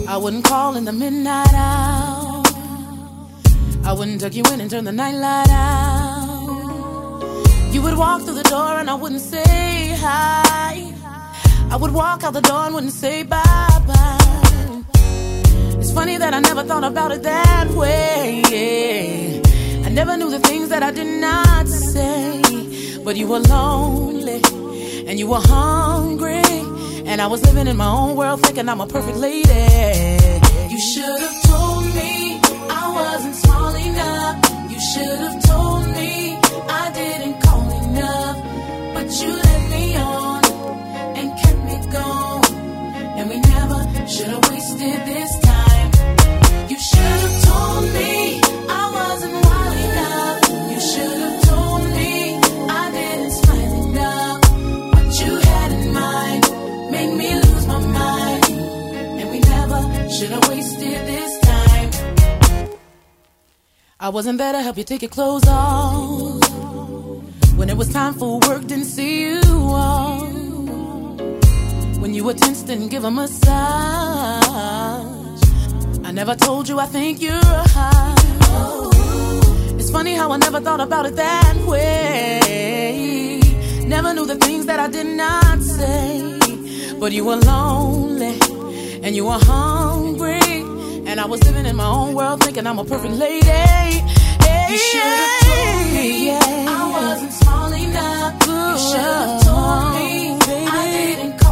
I wouldn't call in the midnight hour. I wouldn't tuck you in and turn the night light out. You would walk through the door and I wouldn't say hi. I would walk out the door and wouldn't say bye-bye. It's funny that I never thought about it that way, yeah. I never knew the things that I did not say. But you were lonely and you were hungry, and I was living in my own world thinking I'm a perfect lady. You should have told me I wasn't small enough. You should have told me I didn't call enough. But you let me on and kept me going, and we never should have wasted this time. You should have told me I wasn't wild enough. You should have told me I didn't smile enough. What you had in mind made me lose my mind, and we never should have wasted this time. I wasn't there to help you take your clothes off when it was time for work, didn't see you off. When you were tense, didn't give a massage. I never told you I think you're hot. It's funny how I never thought about it that way. Never knew the things that I did not say. But you were lonely and you were hungry, and I was living in my own world thinking I'm a perfect lady. Hey, you should have told me I wasn't small enough. You should have told me I didn't call